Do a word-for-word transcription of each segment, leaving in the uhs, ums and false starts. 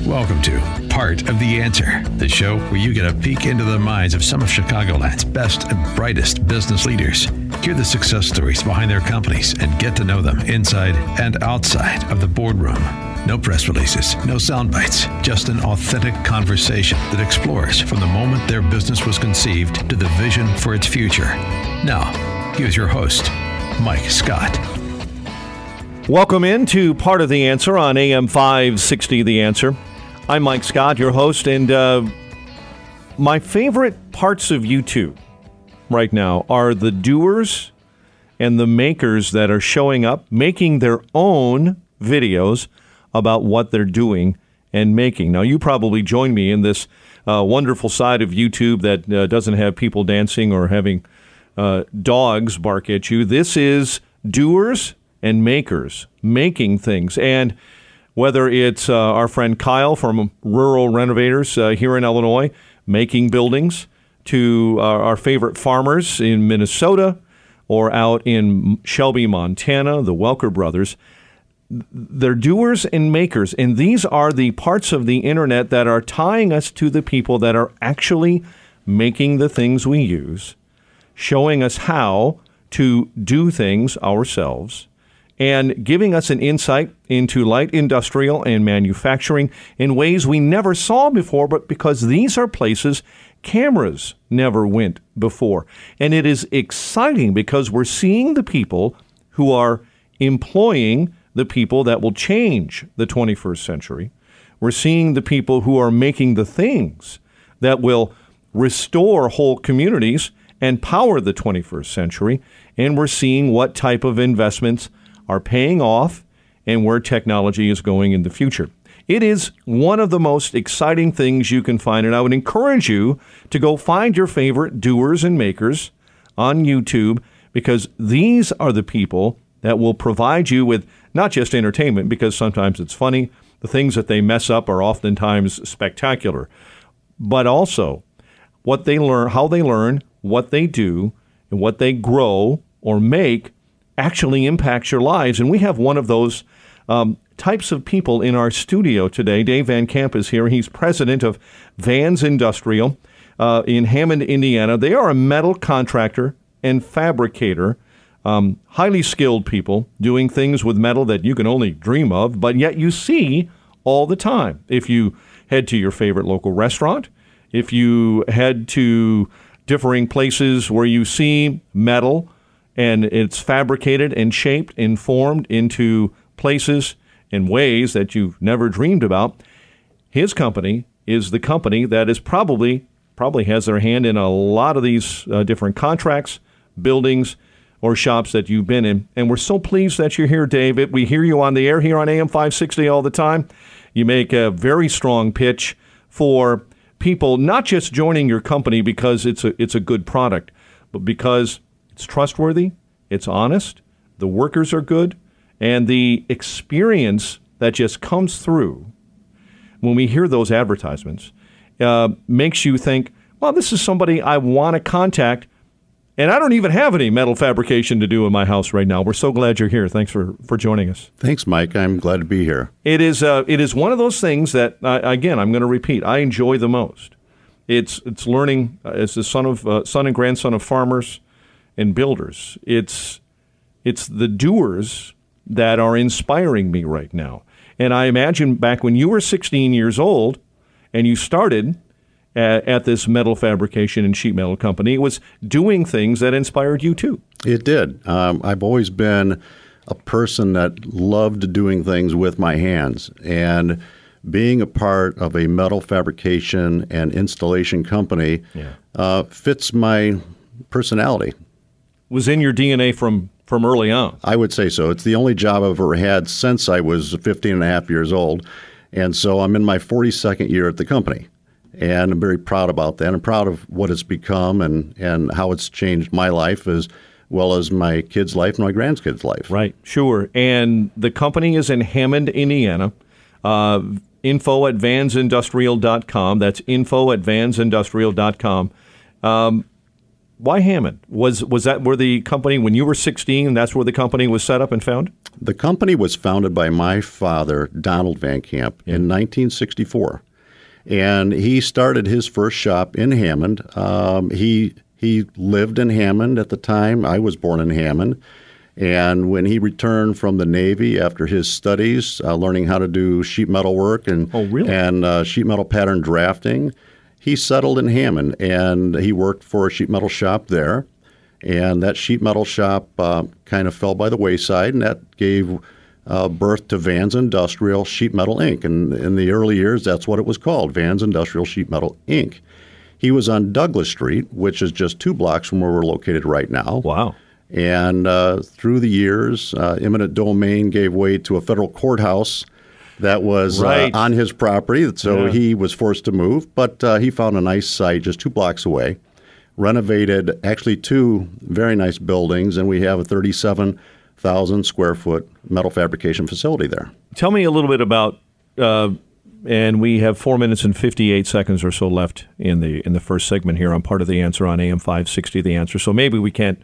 Welcome to Part of the Answer, the show where you get a peek into the minds of some of Chicagoland's best and brightest business leaders. Hear the success stories behind their companies and get to know them inside and outside of the boardroom. No press releases, no sound bites, just an authentic conversation that explores from the moment their business was conceived to the vision for its future. Now, here's your host, Mike Scott. Welcome into Part of the Answer on A M five sixty The Answer. I'm Mike Scott, your host, and uh, my favorite parts of YouTube right now are the doers and the makers that are showing up, making their own videos about what they're doing and making. Now, you probably join me in this uh, wonderful side of YouTube that uh, doesn't have people dancing or having uh, dogs bark at you. This is doers and makers making things. And whether it's uh, our friend Kyle from Rural Renovators uh, here in Illinois making buildings, to uh, our favorite farmers in Minnesota or out in Shelby, Montana, the Welker brothers, they're doers and makers. And these are the parts of the internet that are tying us to the people that are actually making the things we use, showing us how to do things ourselves, and giving us an insight into light industrial and manufacturing in ways we never saw before, but because these are places cameras never went before. And it is exciting because we're seeing the people who are employing the people that will change the twenty-first century. We're seeing the people who are making the things that will restore whole communities and power the twenty-first century. And we're seeing what type of investments are paying off and where technology is going in the future. It is one of the most exciting things you can find, and I would encourage you to go find your favorite doers and makers on YouTube, because these are the people that will provide you with not just entertainment, because sometimes it's funny. The things that they mess up are oftentimes spectacular, but also what they learn, how they learn, what they do, and what they grow or make actually impacts your lives. And we have one of those um, types of people in our studio today. Dave Van Camp is here. He's president of Vans Industrial uh, in Hammond, Indiana. They are a metal contractor and fabricator, um, highly skilled people doing things with metal that you can only dream of, but yet you see all the time. If you head to your favorite local restaurant, if you head to differing places where you see metal, and it's fabricated and shaped and formed into places in ways that you've never dreamed about. His company is the company that is probably probably has their hand in a lot of these uh, different contracts, buildings, or shops that you've been in. And we're so pleased that you're here, David. We hear you on the air here on A M five sixty all the time. You make a very strong pitch for people not just joining your company because it's a it's a good product, but because it's trustworthy, it's honest, the workers are good, and the experience that just comes through when we hear those advertisements uh, makes you think, well, this is somebody I want to contact, and I don't even have any metal fabrication to do in my house right now. We're so glad you're here. Thanks for, for joining us. Thanks, Mike. I'm glad to be here. It is uh, it is one of those things that, uh, again, I'm going to repeat, I enjoy the most. It's it's learning uh, as the son of uh, son and grandson of farmers and builders. It's it's the doers that are inspiring me right now. And I imagine back when you were sixteen years old and you started at, at this metal fabrication and sheet metal company, it was doing things that inspired you too. It did. Um, I've always been a person that loved doing things with my hands. And being a part of a metal fabrication and installation company yeah. uh, fits my personality. Was in your D N A from, from early on. I would say so. It's the only job I've ever had since I was fifteen and a half years old. And so I'm in my forty-second year at the company. And I'm very proud about that. I'm proud of what it's become and, and how it's changed my life as well as my kids' life and my grandkids' life. Right, sure. And the company is in Hammond, Indiana. Uh, info at vans industrial dot com. That's info at vans industrial dot com. Um, why Hammond? Was was that where the company, when you were sixteen, that's where the company was set up and found? The company was founded by my father, Donald Van Camp, yeah. in nineteen sixty-four. And he started his first shop in Hammond. Um, he he lived in Hammond at the time. I was born in Hammond. And when he returned from the Navy after his studies, uh, learning how to do sheet metal work and, oh, really? and uh, sheet metal pattern drafting, he settled in Hammond, and he worked for a sheet metal shop there. And that sheet metal shop uh, kind of fell by the wayside, and that gave uh, birth to Vans Industrial Sheet Metal Incorporated. And in the early years, that's what it was called, Vans Industrial Sheet Metal Incorporated. He was on Douglas Street, which is just two blocks from where we're located right now. Wow. And uh, through the years, uh, eminent domain gave way to a federal courthouse that was right. uh, on his property. So yeah. he was forced to move, but uh, he found a nice site just two blocks away, renovated actually two very nice buildings, and we have a thirty-seven thousand square foot metal fabrication facility there. Tell me a little bit about, uh, and we have four minutes and fifty-eight seconds or so left in the in the first segment here on Part of the Answer on A M five sixty, The Answer. So maybe we can't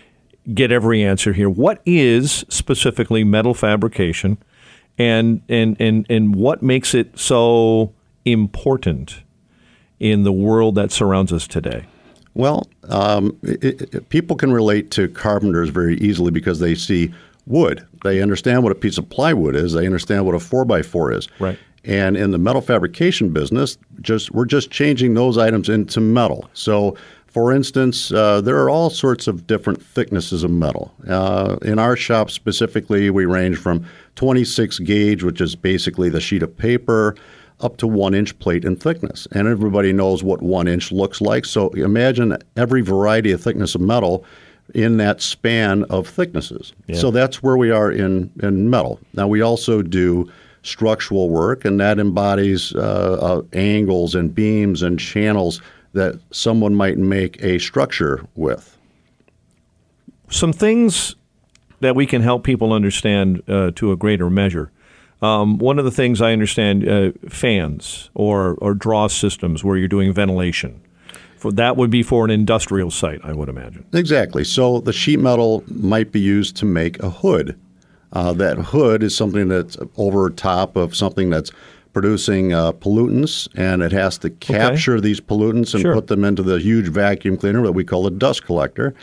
get every answer here. What is specifically metal fabrication, and and and and what makes it so important in the world that surrounds us today? Well, um, it, it, people can relate to carpenters very easily because they see wood. They understand what a piece of plywood is. They understand what a four by four is. Right. And in the metal fabrication business, just we're just changing those items into metal. So, for instance, uh, there are all sorts of different thicknesses of metal. Uh, in our shop specifically, we range from twenty-six gauge, which is basically the sheet of paper, up to one inch plate in thickness. And everybody knows what one inch looks like. So imagine every variety of thickness of metal in that span of thicknesses. Yeah. So that's where we are in, in metal. Now, we also do structural work, and that embodies uh, uh, angles and beams and channels that someone might make a structure with. Some things that we can help people understand uh, to a greater measure. Um, one of the things I understand, uh, fans or, or draw systems where you're doing ventilation. For, that would be for an industrial site, I would imagine. Exactly. So the sheet metal might be used to make a hood. Uh, that hood is something that's over top of something that's producing uh, pollutants, and it has to capture okay. these pollutants and sure. put them into the huge vacuum cleaner that we call a dust collector.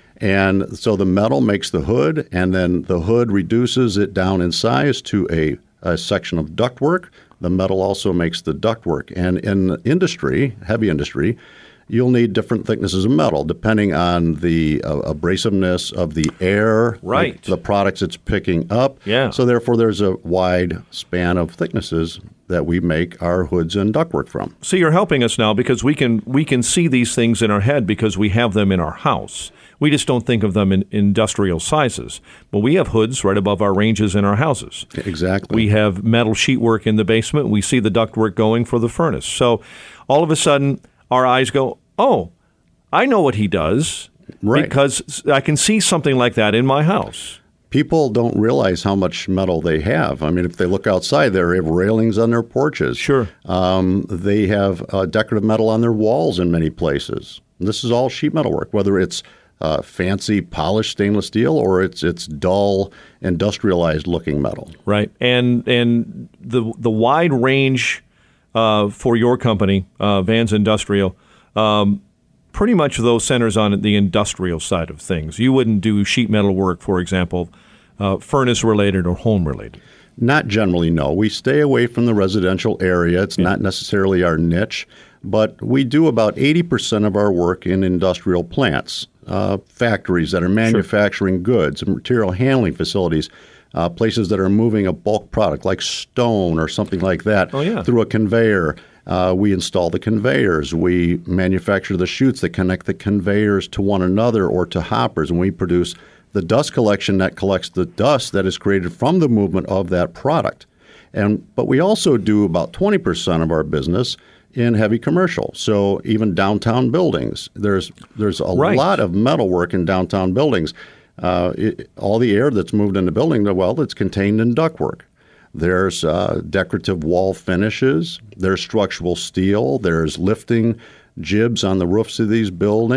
And so the metal makes the hood, and then the hood reduces it down in size to a, a section of ductwork. The metal also makes the ductwork. And in industry, heavy industry, you'll need different thicknesses of metal depending on the uh, abrasiveness of the air, right. like the products it's picking up. Yeah. So therefore, there's a wide span of thicknesses that we make our hoods and ductwork from. So you're helping us now because we can we can see these things in our head because we have them in our house. We just don't think of them in industrial sizes. But we have hoods right above our ranges in our houses. Exactly. We have metal sheetwork in the basement. We see the ductwork going for the furnace. So all of a sudden, our eyes go, oh, I know what he does, right. because I can see something like that in my house. People don't realize how much metal they have. I mean, if they look outside, they have railings on their porches. Sure. Um, they have uh, decorative metal on their walls in many places. And this is all sheet metal work, whether it's uh, fancy polished stainless steel or it's it's dull industrialized looking metal. Right. And and the the wide range uh, for your company, uh, Vans Industrial, um, pretty much those centers on the industrial side of things. You wouldn't do sheet metal work, for example, uh, furnace related or home related. Not generally, no. We stay away from the residential area. It's yeah. not necessarily our niche, but we do about eighty percent of our work in industrial plants, uh, factories that are manufacturing sure. goods, material handling facilities, uh, places that are moving a bulk product like stone or something like that oh, yeah. through a conveyor. Uh, we install the conveyors. We manufacture the chutes that connect the conveyors to one another or to hoppers, and we produce the dust collection that collects the dust that is created from the movement of that product. And but we also do about twenty percent of our business in heavy commercial. So even downtown buildings, there's there's a right. lot of metal work in downtown buildings. Uh, it, all the air that's moved in the building, well, it's contained in ductwork. There's uh, decorative wall finishes. There's structural steel. There's lifting jibs on the roofs of these buildings.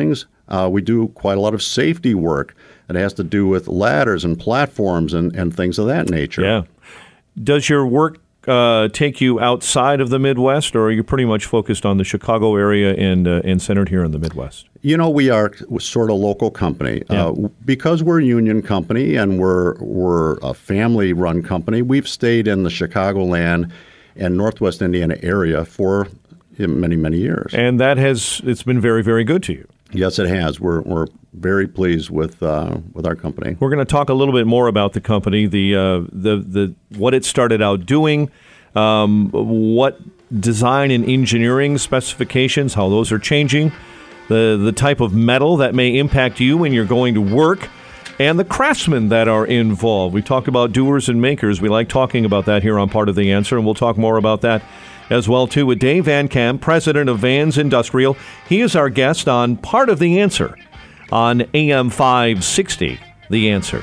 Uh, we do quite a lot of safety work. It has to do with ladders and platforms and, and things of that nature. Yeah. Does your work uh, take you outside of the Midwest, or are you pretty much focused on the Chicago area and uh, and centered here in the Midwest? You know, we are sort of a local company. Yeah. Uh, because we're a union company and we're we're a family-run company, we've stayed in the Chicagoland and Northwest Indiana area for many, many years. And that has, it's been very, very good to you. Yes, it has. We're we're very pleased with uh, with our company. We're going to talk a little bit more about the company, the uh, the the what it started out doing, um, what design and engineering specifications, how those are changing, the the type of metal that may impact you when you're going to work, and the craftsmen that are involved. We talked about doers and makers. We like talking about that here on Part of the Answer, and we'll talk more about that as well, too, with Dave Van Camp, president of Vans Industrial. He is our guest on Part of the Answer on A M five sixty, The Answer.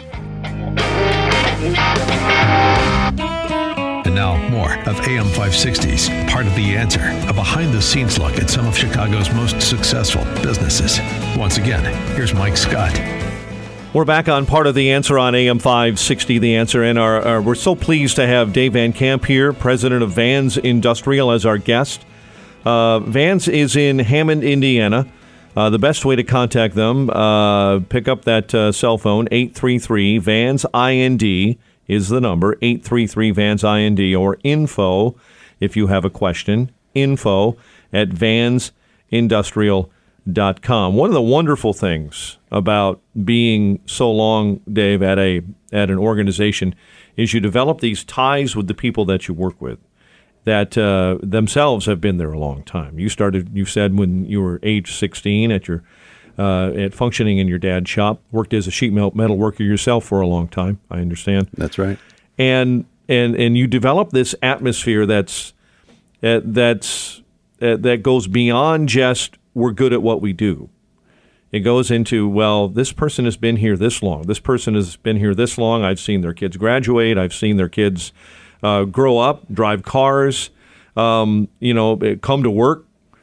And now, more of A M five sixty's Part of the Answer, a behind-the-scenes look at some of Chicago's most successful businesses. Once again, here's Mike Scott. We're back on Part of the Answer on A M five sixty, The Answer, and our, our, we're so pleased to have Dave Van Camp here, president of Vans Industrial, as our guest. Uh, Vans is in Hammond, Indiana. Uh, the best way to contact them, uh, pick up that uh, cell phone, eight three three, V A N S I N D is the number, eight three three, V A N S I N D, or info, if you have a question, info at vans industrial dot com. One of the wonderful things about being so long, Dave, at a at an organization is you develop these ties with the people that you work with that uh, themselves have been there a long time. You started, you said, when you were age sixteen at your uh, at functioning in your dad's shop, worked as a sheet metal worker yourself for a long time, I understand. That's right. And and and you develop this atmosphere that's uh, that's uh, that goes beyond just we're good at what we do. It goes into, well, this person has been here this long. This person has been here this long. I've seen their kids graduate. I've seen their kids uh, grow up, drive cars, um, you know, come to work.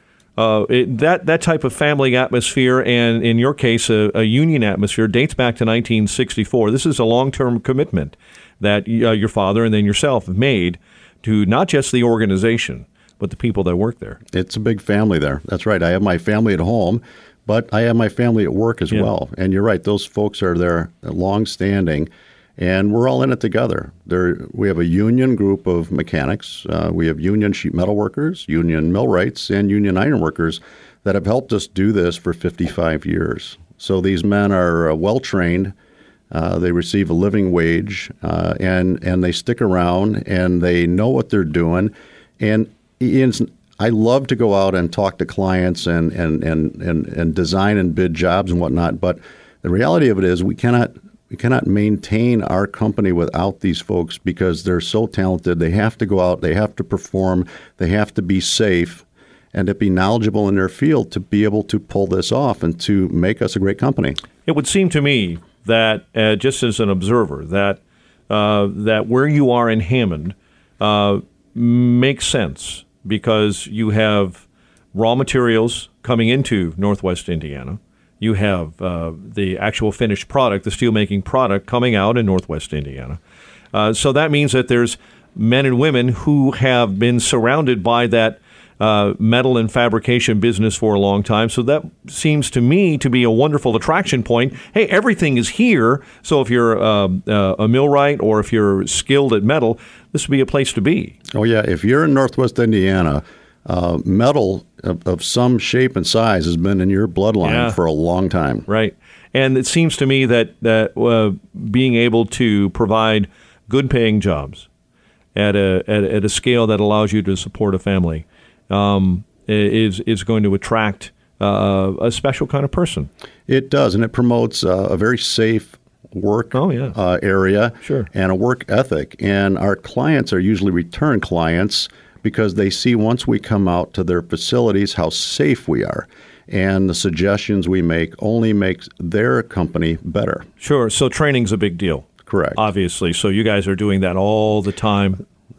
Uh, it, that that type of family atmosphere, and in your case, a, a union atmosphere, dates back to nineteen sixty-four. This is a long-term commitment that uh, your father and then yourself have made to not just the organization, but the people that work there. It's a big family there. That's right. I have my family at home, but I have my family at work as Yeah. well. And you're right. Those folks are there long-standing, and we're all in it together. There, we have a union group of mechanics. Uh, we have union sheet metal workers, union millwrights, and union iron workers that have helped us do this for fifty-five years. So these men are uh, well-trained. Uh, they receive a living wage, uh, and, and they stick around, and they know what they're doing. And Ian's, I love to go out and talk to clients and, and, and, and, and design and bid jobs and whatnot, but the reality of it is we cannot we cannot maintain our company without these folks because they're so talented. They have to go out, they have to perform, they have to be safe, and to be knowledgeable in their field to be able to pull this off and to make us a great company. It would seem to me that, uh, just as an observer, that uh, that where you are in Hammond uh, makes sense, because you have raw materials coming into Northwest Indiana. You have uh, the actual finished product, the steelmaking product, coming out in Northwest Indiana. Uh, so that means that there's men and women who have been surrounded by that uh, metal and fabrication business for a long time. So that seems to me to be a wonderful attraction point. Hey, everything is here. So if you're uh, uh, a millwright or if you're skilled at metal, this would be a place to be. Oh, yeah. If you're in Northwest Indiana, uh, metal of, of some shape and size has been in your bloodline Yeah. for a long time. Right. And it seems to me that, that uh, being able to provide good paying jobs at a, at, at a scale that allows you to support a family um, is, is going to attract uh, a special kind of person. It does, and it promotes uh, a very safe work Oh, yeah. uh, area Sure. and a work ethic. And our clients are usually return clients because they see once we come out to their facilities how safe we are. And the suggestions we make only makes their company better. Sure. So training's a big deal. Correct. Obviously. So you guys are doing that all the time.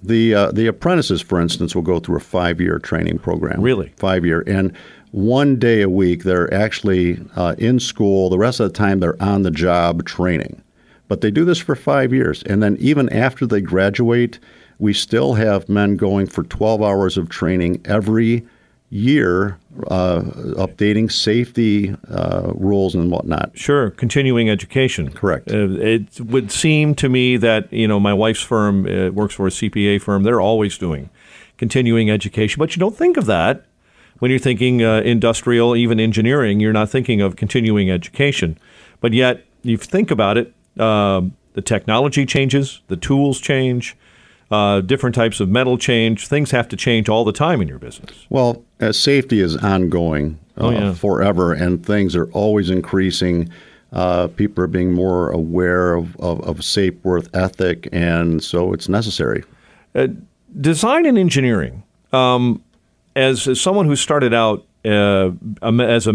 The uh, the apprentices, for instance, will go through a five-year training program. Really? Five-year. And one day a week, they're actually uh, in school. The rest of the time, they're on the job training. But they do this for five years. And then even after they graduate, we still have men going for twelve hours of training every year, uh, updating safety uh, rules and whatnot. Sure, continuing education. Correct. Uh, it would seem to me that, you know, my wife's firm uh, works for a C P A firm. They're always doing continuing education. But you don't think of that when you're thinking uh, industrial, even engineering. You're not thinking of continuing education. But yet, you think about it, uh, the technology changes, the tools change, Uh, different types of metal change. Things have to change all the time in your business. Well, uh, safety is ongoing uh, oh, yeah. forever, and things are always increasing. Uh, people are being more aware of, of, of safe work ethic, and so it's necessary. Uh, design and engineering. Um, as, as someone who started out uh, as a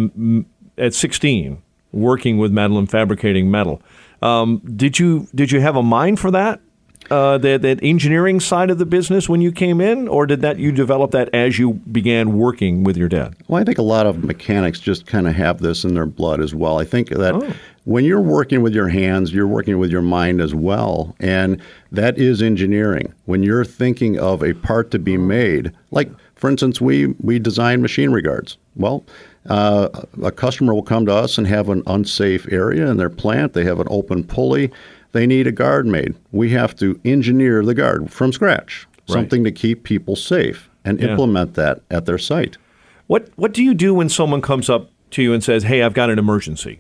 at sixteen working with metal and fabricating metal, um, did you did you have a mind for that? Uh, that, that engineering side of the business when you came in, or did that you develop that as you began working with your dad? Well, I think a lot of mechanics just kind of have this in their blood as well. I think that oh. when you're working with your hands, you're working with your mind as well, and that is engineering. When you're thinking of a part to be made, like, for instance, we, we design machinery guards. Well, uh, a customer will come to us and have an unsafe area in their plant. They have an open pulley. They need a guard made. We have to engineer the guard from scratch, right. something to keep people safe, and yeah. implement that at their site. What What do you do when someone comes up to you and says, "Hey, I've got an emergency.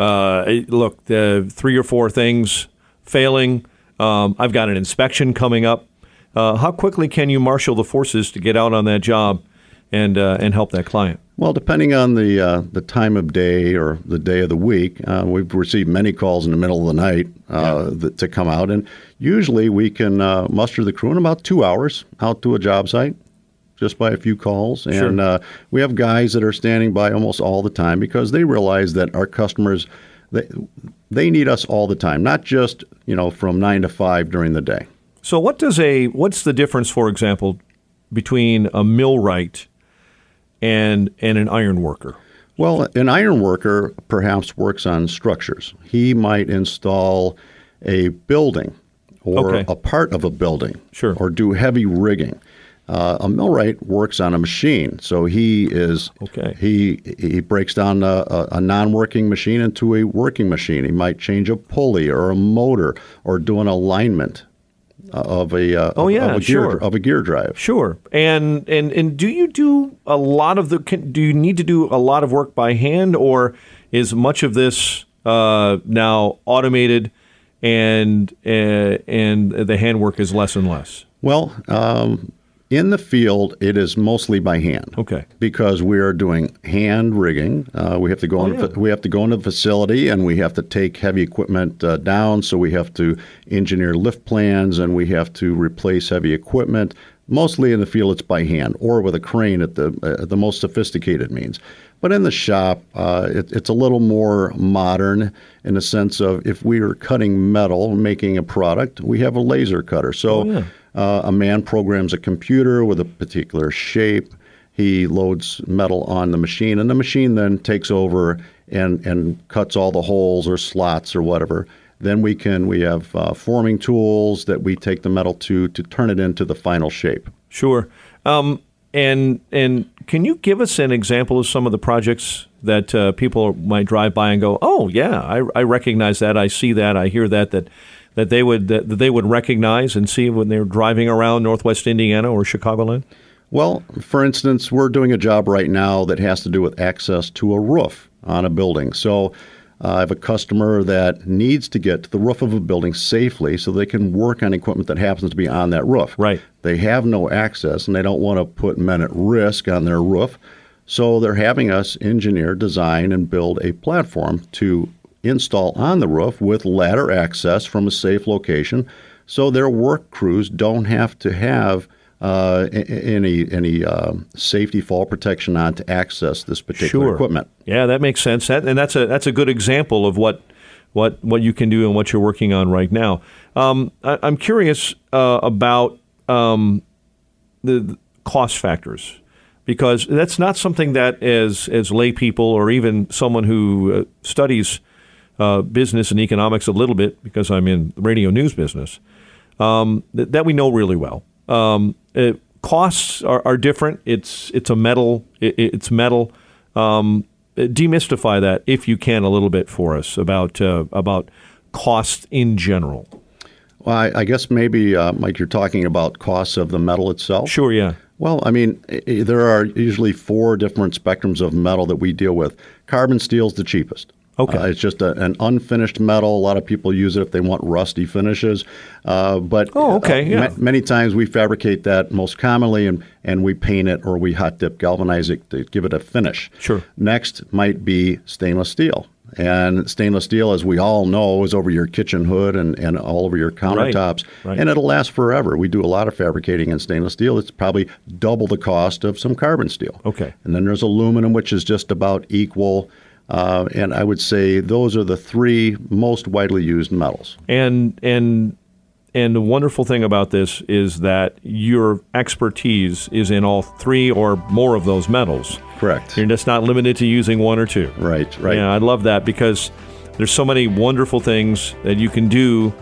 Uh, look, the three or four things failing. Um, I've got an inspection coming up." Uh, how quickly can you marshal the forces to get out on that job and uh, and help that client? Well, depending on the uh, the time of day or the day of the week, uh, we've received many calls in the middle of the night uh, yeah. th- to come out, and usually we can uh, muster the crew in about two hours out to a job site, just by a few calls. Sure. And uh, we have guys that are standing by almost all the time because they realize that our customers, they they need us all the time, not just you know from nine to five during the day. So, what does a what's the difference, for example, between a millwright and and an iron worker? Well, an iron worker perhaps works on structures. He might install a building or okay. a part of a building, sure. or do heavy rigging. Uh, a millwright works on a machine, so he is okay. he he breaks down a, a, a non-working machine into a working machine. He might change a pulley or a motor or do an alignment of a uh, oh yeah of a gear, sure of a gear drive. Sure. And and and do you do a lot of the? Can, do you need to do a lot of work by hand, or is much of this uh, now automated, and uh, and the handwork is less and less? Well, um, in the field, it is mostly by hand. Okay. Because we are doing hand rigging. Uh, we have to go oh, in, yeah. we have to go into the facility, and we have to take heavy equipment uh, down. So we have to engineer lift plans, and we have to replace heavy equipment. Mostly in the field, it's by hand or with a crane at the uh, the most sophisticated means. But in the shop, uh, it, it's a little more modern in the sense of if we are cutting metal, making a product, we have a laser cutter. So oh, yeah. uh, a man programs a computer with a particular shape. He loads metal on the machine, and the machine then takes over and, and cuts all the holes or slots or whatever. Then we can we have uh, forming tools that we take the metal to to turn it into the final shape. Sure. Um, and and can you give us an example of some of the projects that uh, people might drive by and go, oh yeah, I, I recognize that, I see that, I hear that that that they would that they would recognize and see when they're driving around Northwest Indiana or Chicagoland? Well, for instance, we're doing a job right now that has to do with access to a roof on a building. So. Uh, I have a customer that needs to get to the roof of a building safely so they can work on equipment that happens to be on that roof. Right. They have no access, and they don't want to put men at risk on their roof. So they're having us engineer, design, and build a platform to install on the roof with ladder access from a safe location so their work crews don't have to have Uh, any any uh, safety fall protection on to access this particular sure. equipment. Yeah, that makes sense. That, and that's a that's a good example of what what what you can do and what you're working on right now. Um, I, I'm curious uh, about um, the, the cost factors, because that's not something that as as lay people or even someone who uh, studies uh, business and economics a little bit, because I'm in the radio news business, um, th- that we know really well. Um, it, costs are, are different. It's it's a metal. It, it's metal. Um, demystify that if you can a little bit for us about uh, about costs in general. Well, I, I guess maybe, uh, Mike, you're talking about costs of the metal itself? Sure, yeah. Well, I mean, I- there are usually four different spectrums of metal that we deal with. Carbon steel is the cheapest. Okay. Uh, it's just a, an unfinished metal. A lot of people use it if they want rusty finishes. Uh, but Oh, okay, uh, yeah. ma- many times we fabricate that most commonly, and, and we paint it or we hot dip galvanize it to give it a finish. Sure. Next might be stainless steel. And stainless steel, as we all know, is over your kitchen hood and, and all over your countertops. Right. And it'll last forever. We do a lot of fabricating in stainless steel. It's probably double the cost of some carbon steel. Okay. And then there's aluminum, which is just about equal. Uh, and I would say those are the three most widely used metals. And and and the wonderful thing about this is that your expertise is in all three or more of those metals. Correct. You're just not limited to using one or two. Right, right. Yeah, I love that, because there's so many wonderful things that you can do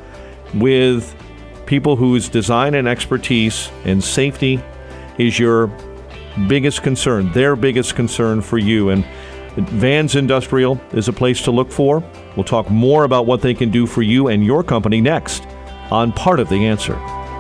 with people whose design and expertise and safety is your biggest concern, their biggest concern for you. And Vans Industrial is a place to look for. We'll talk more about what they can do for you and your company next on Part of the Answer.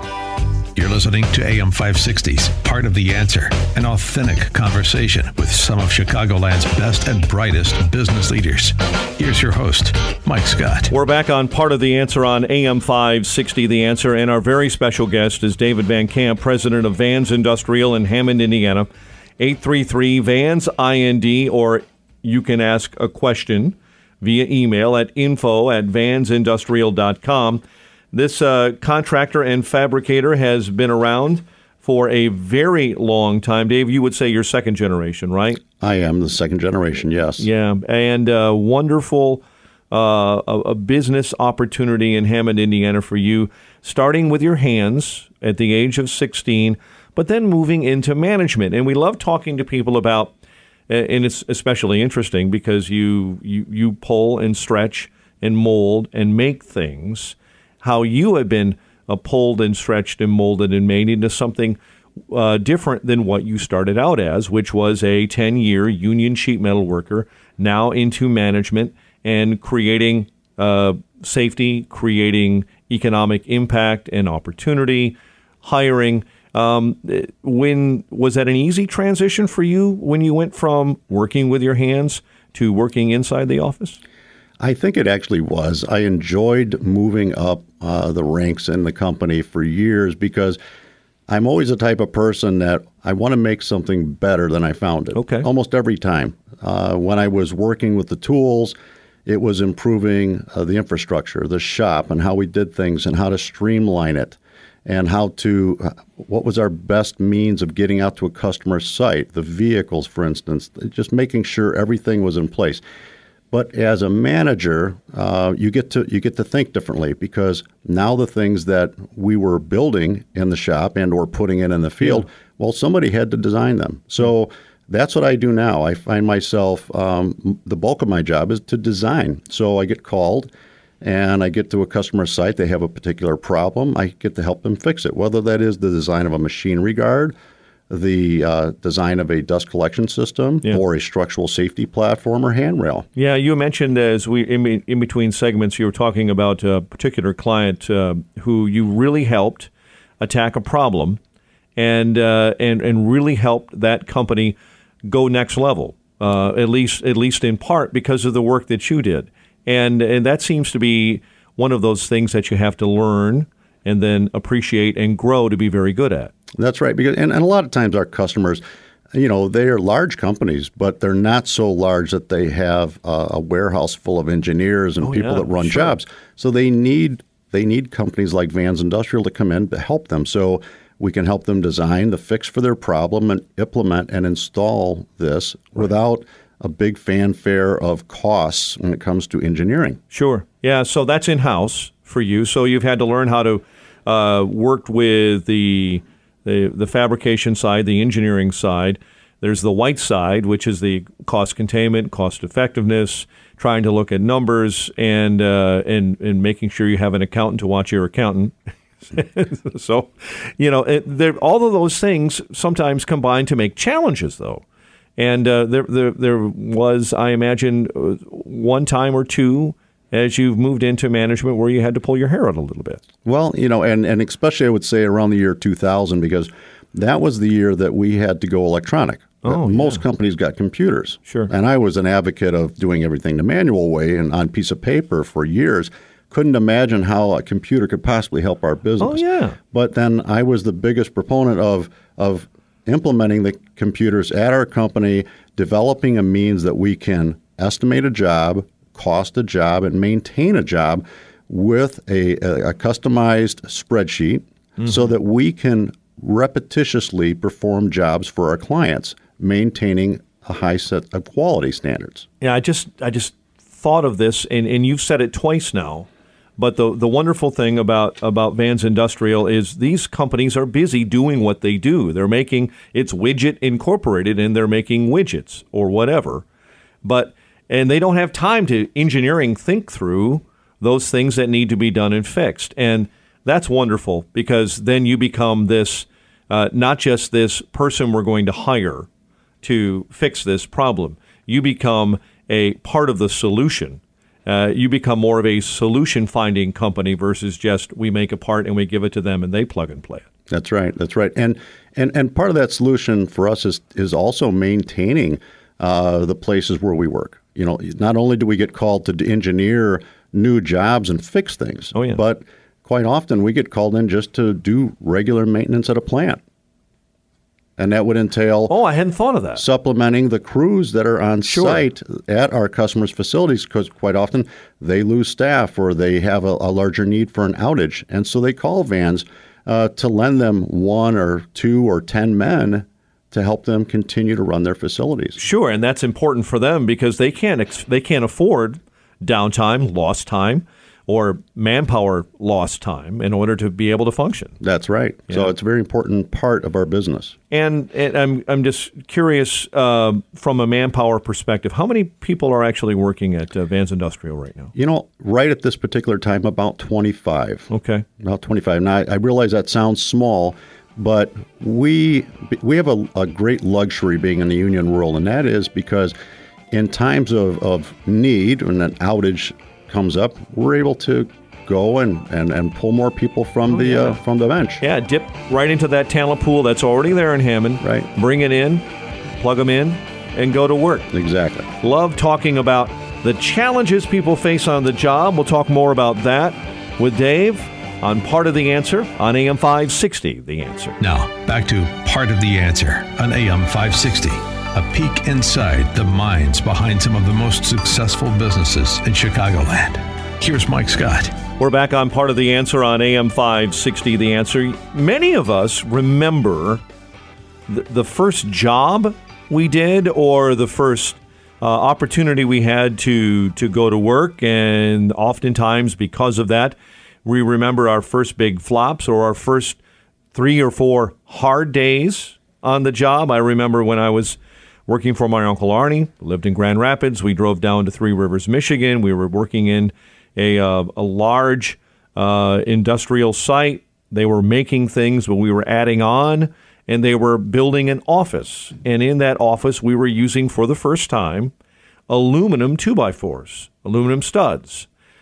You're listening to A M five sixty's Part of the Answer, an authentic conversation with some of Chicagoland's best and brightest business leaders. Here's your host, Mike Scott. We're back on Part of the Answer on A M five sixty The Answer, and our very special guest is David Van Camp, president of Vans Industrial in Hammond, Indiana. eight three three VANS I N D, or you can ask a question via email at info at vansindustrial dot com. This uh, contractor and fabricator has been around for a very long time. Dave, you would say you're second generation, right? I am the second generation, yes. Yeah, and uh, wonderful uh, a, a business opportunity in Hammond, Indiana for you, starting with your hands at the age of sixteen, but then moving into management. And we love talking to people about, and it's especially interesting because you you, you pull and stretch and mold and make things, how you have been uh, pulled and stretched and molded and made into something uh, different than what you started out as, which was a ten-year union sheet metal worker, now into management and creating uh, safety, creating economic impact and opportunity, hiring. Um, when was that an easy transition for you when you went from working with your hands to working inside the office? I think it actually was. I enjoyed moving up uh, the ranks in the company for years because I'm always the type of person that I want to make something better than I found it. Okay. Almost every time. Uh, when I was working with the tools, it was improving uh, the infrastructure, the shop, and how we did things and how to streamline it and how to, uh, what was our best means of getting out to a customer site, the vehicles, for instance, just making sure everything was in place. But as a manager, uh, you get to you get to think differently because now the things that we were building in the shop and or putting in in the field, yeah. well, somebody had to design them. So that's what I do now. I find myself, um, the bulk of my job is to design. So I get called and I get to a customer site. They have a particular problem. I get to help them fix it, whether that is the design of a machinery guard, the uh, design of a dust collection system, yeah. or a structural safety platform or handrail. Yeah, you mentioned as we in, in between segments, you were talking about a particular client uh, who you really helped attack a problem, and uh, and and really helped that company go next level, uh, at least at least in part because of the work that you did, and and that seems to be one of those things that you have to learn and then appreciate and grow to be very good at. That's right. Because and, and a lot of times our customers, you know, they are large companies, but they're not so large that they have a, a warehouse full of engineers and oh, people yeah, that run sure. jobs. So they need they need companies like Vans Industrial to come in to help them. So we can help them design the fix for their problem and implement and install this right. without a big fanfare of costs when it comes to engineering. Sure. Yeah. So that's in-house for you. So you've had to learn how to uh, worked with the, the the fabrication side, the engineering side. There's the white side, which is the cost containment, cost effectiveness, trying to look at numbers and uh, and and making sure you have an accountant to watch your accountant. So, you know, it, all of those things sometimes combine to make challenges, though. And uh, there, there, there was, I imagine, one time or two as you've moved into management where you had to pull your hair out a little bit. Well, you know, and, and especially I would say around the year two thousand, because that was the year that we had to go electronic. Oh, Most yeah. companies got computers. Sure. And I was an advocate of doing everything the manual way and on piece of paper for years. Couldn't imagine how a computer could possibly help our business. Oh, yeah. But then I was the biggest proponent of of implementing the computers at our company, developing a means that we can estimate a job, cost a job, and maintain a job with a, a, a customized spreadsheet mm-hmm. so that we can repetitiously perform jobs for our clients, maintaining a high set of quality standards. Yeah, I just I just thought of this, and, and you've said it twice now. But the the wonderful thing about, about Vans Industrial is these companies are busy doing what they do. They're making, it's Widget Incorporated, and they're making widgets or whatever. But and they don't have time to engineering think through those things that need to be done and fixed. And that's wonderful, because then you become this, uh, not just this person we're going to hire to fix this problem. You become a part of the solution. Uh, you become more of a solution-finding company versus just we make a part and we give it to them and they plug and play it. That's right. That's right. And and and part of that solution for us is is also maintaining uh, the places where we work. You know, not only do we get called to engineer new jobs and fix things, oh, yeah. but quite often we get called in just to do regular maintenance at a plant. And that would entail oh, I hadn't thought of that. supplementing the crews that are on Sure. site at our customers' facilities, because quite often they lose staff or they have a, a larger need for an outage. And so they call Vans uh, to lend them one or two or ten men to help them continue to run their facilities. Sure, and that's important for them because they can't ex- they can't afford downtime, lost time, or manpower lost time in order to be able to function. That's right. Yeah. So it's a very important part of our business. And, and I'm I'm just curious, uh, from a manpower perspective, how many people are actually working at uh, Vans Industrial right now? You know, right at this particular time, about twenty-five. Okay. About twenty-five. Now, I, I realize that sounds small, but we we have a, a great luxury being in the union world, and that is because in times of, of need, when an outage comes up, we're able to go and, and, and pull more people from oh, the yeah. uh, from the bench. Yeah, dip right into that talent pool that's already there in Hammond. Right. Bring it in, plug them in, and go to work. Exactly. Love talking about the challenges people face on the job. We'll talk more about that with Dave on Part of the Answer on A M five sixty, The Answer. Now, back to Part of the Answer on A M five sixty. A peek inside the minds behind some of the most successful businesses in Chicagoland. Here's Mike Scott. We're back on Part of the Answer on A M five sixty, The Answer. Many of us remember the, the first job we did or the first uh, opportunity we had to, to go to work. And oftentimes, because of that, we remember our first big flops or our first three or four hard days on the job. I remember when I was working for my Uncle Arnie, lived in Grand Rapids. We drove down to Three Rivers, Michigan. We were working in a uh, a large uh, industrial site. They were making things, but we were adding on, and they were building an office. And in that office, we were using for the first time aluminum two by fours, aluminum studs.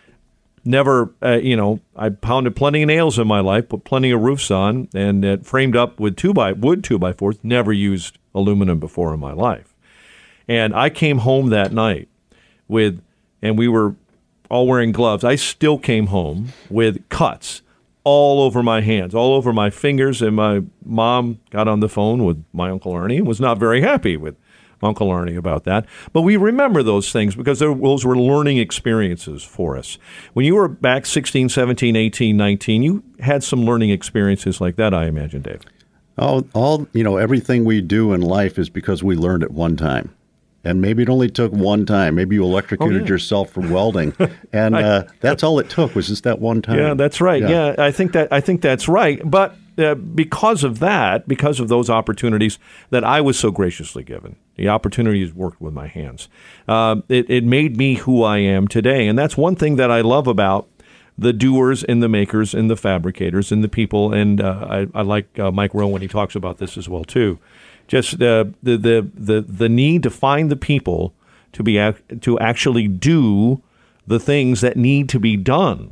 Never, uh, you know, I pounded plenty of nails in my life, put plenty of roofs on, and it framed up with two by wood two by fours. Never used aluminum before in my life. And I came home that night with, and we were all wearing gloves. I still came home with cuts all over my hands, all over my fingers. And my mom got on the phone with my Uncle Ernie and was not very happy with Uncle Arnie about that. But we remember those things because those were learning experiences for us. When you were back sixteen, seventeen, eighteen, nineteen, you had some learning experiences like that, I imagine, Dave. All, all you know, everything we do in life is because we learned it one time. And maybe it only took one time. Maybe you electrocuted oh, yeah. yourself from welding, and uh, that's all it took was just that one time. Yeah, that's right. Yeah, yeah I think that I think that's right. But uh, because of that, because of those opportunities that I was so graciously given, the opportunities worked with my hands. Uh, it, it made me who I am today, and that's one thing that I love about the doers and the makers and the fabricators and the people. And uh, I, I like uh, Mike Rowe when he talks about this as well too. Just uh, the, the the the need to find the people to be ac- to actually do the things that need to be done.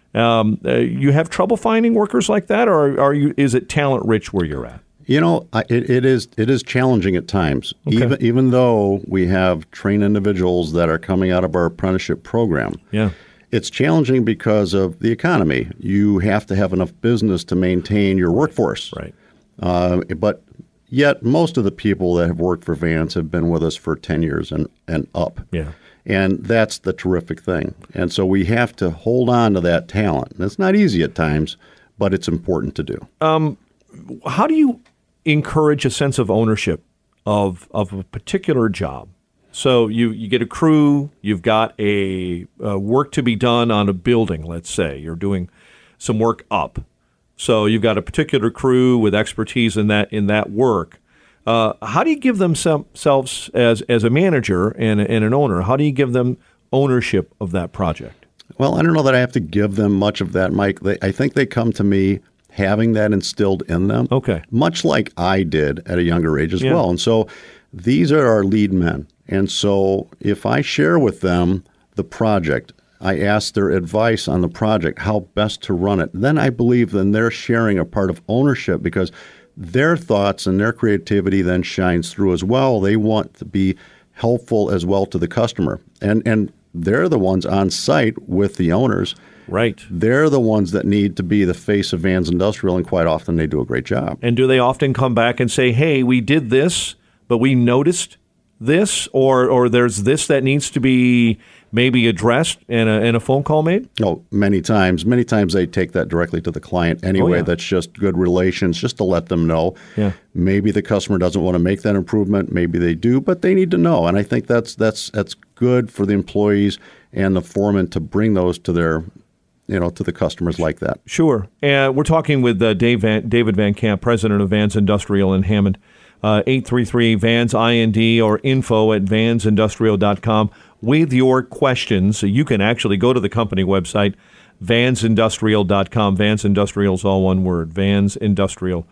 Um, uh, you have trouble finding workers like that, or are you? Is it talent rich where you're at? You know, I, it, it is it is challenging at times. Okay. Even even though we have trained individuals that are coming out of our apprenticeship program. Yeah. It's challenging because of the economy. You have to have enough business to maintain your workforce. Right. Uh, but yet most of the people that have worked for Vans have been with us for ten years and, and up. Yeah. And that's the terrific thing. And so we have to hold on to that talent. And it's not easy at times, but it's important to do. Um, how do you encourage a sense of ownership of of a particular job? So you, you get a crew, you've got a uh, work to be done on a building, let's say. You're doing some work up. So you've got a particular crew with expertise in that in that work. Uh, how do you give themselves, as as a manager and, and an owner, how do you give them ownership of that project? Well, I don't know that I have to give them much of that, Mike. They, I think they come to me having that instilled in them. Okay. Much like I did at a younger age as yeah. well. And so these are our lead men. And so if I share with them the project, I ask their advice on the project, how best to run it. Then I believe then they're sharing a part of ownership because their thoughts and their creativity then shines through as well. They want to be helpful as well to the customer. And and they're the ones on site with the owners. Right. They're the ones that need to be the face of Vans Industrial, and quite often they do a great job. And do they often come back and say, hey, we did this, but we noticed this, or or there's this that needs to be maybe addressed and a, and a phone call made? Oh, many times. Many times they take that directly to the client anyway. Oh, yeah. That's just good relations, just to let them know. Yeah. Maybe the customer doesn't want to make that improvement. Maybe they do, but they need to know. And I think that's that's that's good for the employees and the foreman to bring those to their, you know, to the customers like that. Sure. And we're talking with uh, Dave Van, David Van Camp, president of Vans Industrial in Hammond. Uh, eight three three Vans I N D or info at vans industrial dot com with your questions. So you can actually go to the company website, vans industrial dot com. Vans Industrial is all one word, vans industrial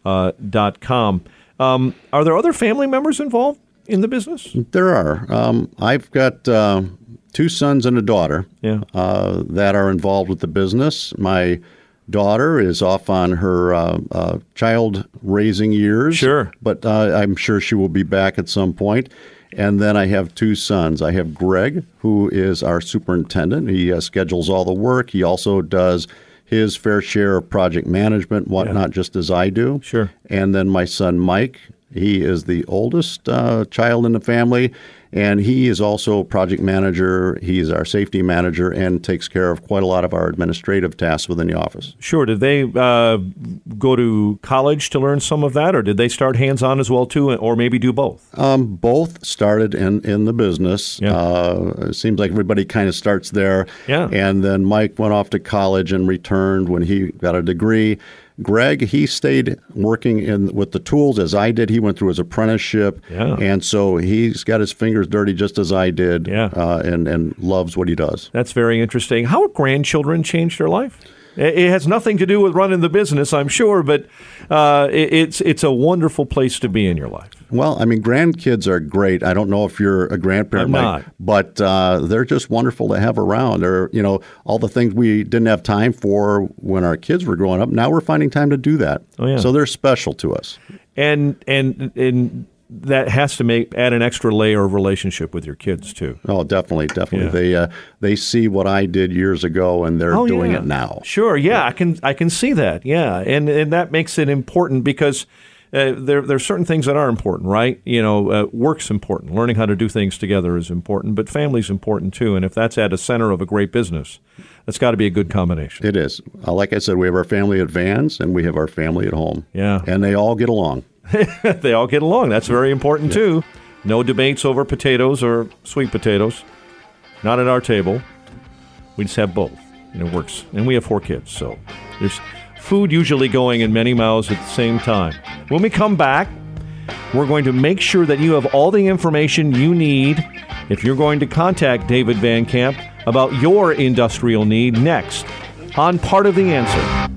dot com. Uh, um, are there other family members involved in the business? There are. Um, I've got uh, two sons and a daughter yeah. uh, that are involved with the business. My daughter is off on her uh, uh, child-raising years. Sure. But uh, I'm sure she will be back at some point. And then I have two sons. I have Greg, who is our superintendent. He uh, schedules all the work. He also does his fair share of project management, whatnot, yeah. just as I do. Sure. And then my son, Mike, he is the oldest uh, child in the family, and he is also project manager. He's our safety manager and takes care of quite a lot of our administrative tasks within the office. Sure. Did they uh, go to college to learn some of that, or did they start hands-on as well, too, or maybe do both? Um, both started in, in the business. Yeah. Uh, it seems like everybody kind of starts there. Yeah. And then Mike went off to college and returned when he got a degree. Greg, he stayed working in with the tools as I did. He went through his apprenticeship, yeah. and so he's got his fingers dirty just as I did, yeah. uh, and, and loves what he does. That's very interesting. How have grandchildren changed your life? It has nothing to do with running the business, I'm sure, but uh, it's it's a wonderful place to be in your life. Well, I mean, grandkids are great. I don't know if you're a grandparent, I'm not. Mike, but uh, they're just wonderful to have around. They're, you know, all the things we didn't have time for when our kids were growing up, now we're finding time to do that. Oh, yeah. So they're special to us. And and and that has to make add an extra layer of relationship with your kids too. Oh, definitely, definitely. Yeah. They uh, they see what I did years ago, and they're oh, doing yeah. it now. Sure, yeah, I can I can see that. Yeah, and and that makes it important because uh, there there's certain things that are important, right? You know, uh, work's important. Learning how to do things together is important, but family's important too. And if that's at the center of a great business, that's got to be a good combination. It is. Uh, like I said, we have our family at Vans, and we have our family at home. Yeah, and they all get along. They all get along. That's very important, too. No debates over potatoes or sweet potatoes. Not at our table. We just have both, and it works. And we have four kids, so there's food usually going in many mouths at the same time. When we come back, we're going to make sure that you have all the information you need if you're going to contact David Van Camp about your industrial need next on Part of the Answer.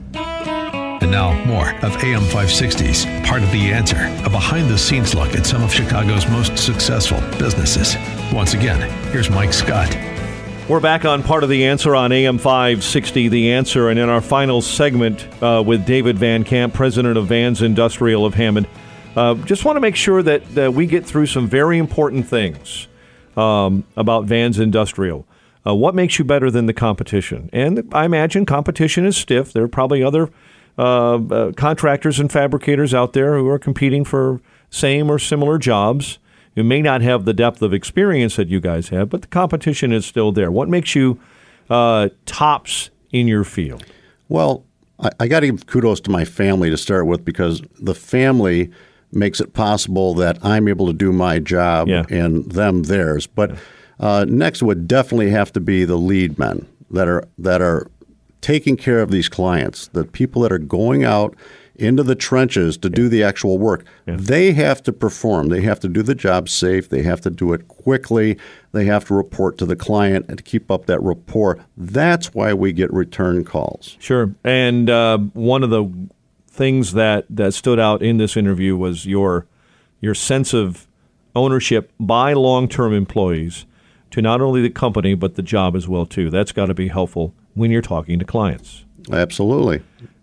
And now, more of A M five sixty's Part of the Answer, a behind-the-scenes look at some of Chicago's most successful businesses. Once again, here's Mike Scott. We're back on Part of the Answer on A M five sixty, The Answer, and in our final segment uh, with David Van Camp, president of Vans Industrial of Hammond. Uh, just want to make sure that, that we get through some very important things um, about Vans Industrial. Uh, what makes you better than the competition? And I imagine competition is stiff. There are probably other uh, uh, contractors and fabricators out there who are competing for same or similar jobs. You may not have the depth of experience that you guys have, but the competition is still there. What makes you uh, tops in your field? Well, I, I got to give kudos to my family to start with, because the family makes it possible that I'm able to do my job yeah. and them theirs. But uh, next would definitely have to be the lead men that are that are taking care of these clients, the people that are going out into the trenches to do the actual work. Yeah. They have to perform. They have to do the job safe. They have to do it quickly. They have to report to the client and keep up that rapport. That's why we get return calls. Sure. And uh, one of the things that, that stood out in this interview was your your sense of ownership by long-term employees to not only the company but the job as well, too. That's got to be helpful when you're talking to clients. Absolutely.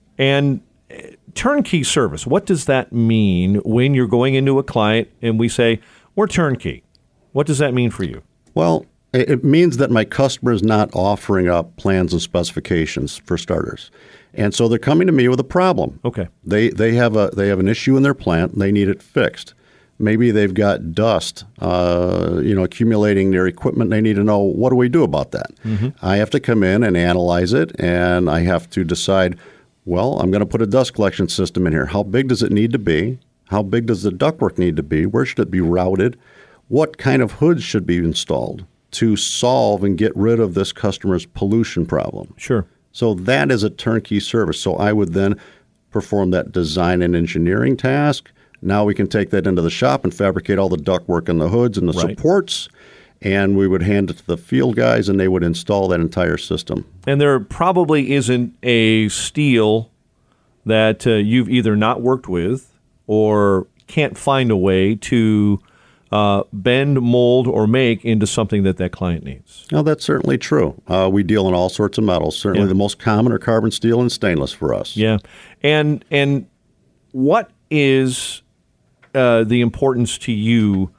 And turnkey service, what does that mean when you're going into a client and we say, we're turnkey? What does that mean for you? Well, it means that my customer is not offering up plans and specifications, for starters. And so they're coming to me with a problem. Okay. They they have a they have an issue in their plant and they need it fixed. Maybe they've got dust, uh, you know, accumulating their equipment. They need to know, what do we do about that? Mm-hmm. I have to come in and analyze it, and I have to decide, well, I'm going to put a dust collection system in here. How big does it need to be? How big does the ductwork need to be? Where should it be routed? What kind of hoods should be installed to solve and get rid of this customer's pollution problem? Sure. So that is a turnkey service. So I would then perform that design and engineering task. Now we can take that into the shop and fabricate all the ductwork and the hoods and the right. supports, and we would hand it to the field guys, and they would install that entire system. And there probably isn't a steel that uh, you've either not worked with or can't find a way to uh, bend, mold, or make into something that that client needs. Now, that's certainly true. Uh, we deal in all sorts of metals. Certainly Yeah. the most common are carbon steel and stainless for us. Yeah. And, and what is uh, the importance to you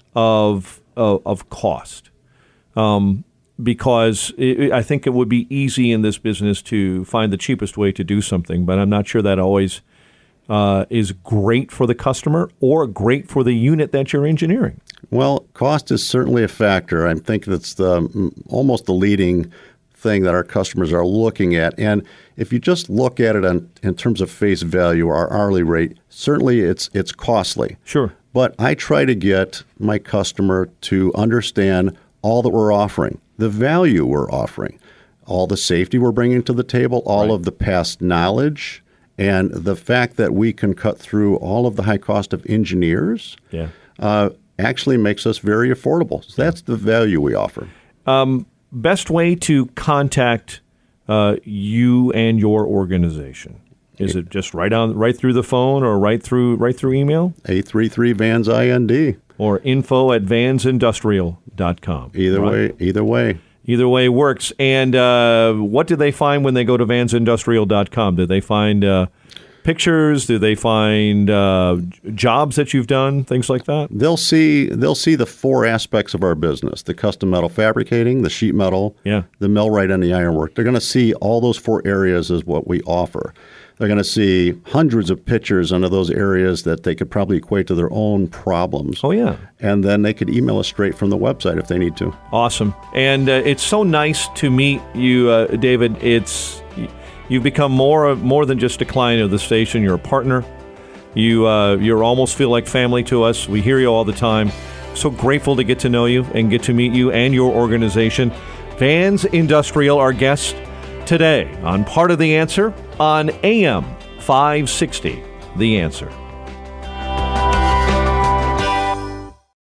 of uh, of cost? Um, because it, I think it would be easy in this business to find the cheapest way to do something, but I'm not sure that always uh, is great for the customer or great for the unit that you're engineering. Well, cost is certainly a factor. I think that's the almost the leading thing that our customers are looking at. And if you just look at it on, in terms of face value, our hourly rate, certainly it's it's costly. Sure. But I try to get my customer to understand all that we're offering, the value we're offering, all the safety we're bringing to the table, all Right. of the past knowledge, and the fact that we can cut through all of the high cost of engineers Yeah. uh, actually makes us very affordable. So that's the value we offer. Um, best way to contact uh, you and your organization? Is it just right on, right through the phone, or right through, right through email, eight three three Vans I N D. or info at vans industrial dot com? Either right? way, either way. Either way works. And uh, what do they find when they go to vans industrial dot com? Do they find uh, pictures? Do they find uh, jobs that you've done? Things like that? They'll see they'll see the four aspects of our business: the custom metal fabricating, the sheet metal, Yeah. the millwright, and the ironwork. They're going to see all those four areas as what we offer. They're going to see hundreds of pictures under those areas that they could probably equate to their own problems. Oh, yeah. And then they could email us straight from the website if they need to. Awesome. And uh, it's so nice to meet you, uh, David. It's you've become more more than just a client of the station. You're a partner. You uh, you almost feel like family to us. We hear you all the time. So grateful to get to know you and get to meet you and your organization. Vans Industrial, our guest today on Part of the Answer on A M five sixty, The Answer.